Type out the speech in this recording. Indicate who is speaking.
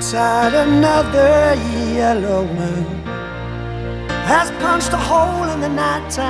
Speaker 1: outside, another yellow moon has punched a hole in the nighttime.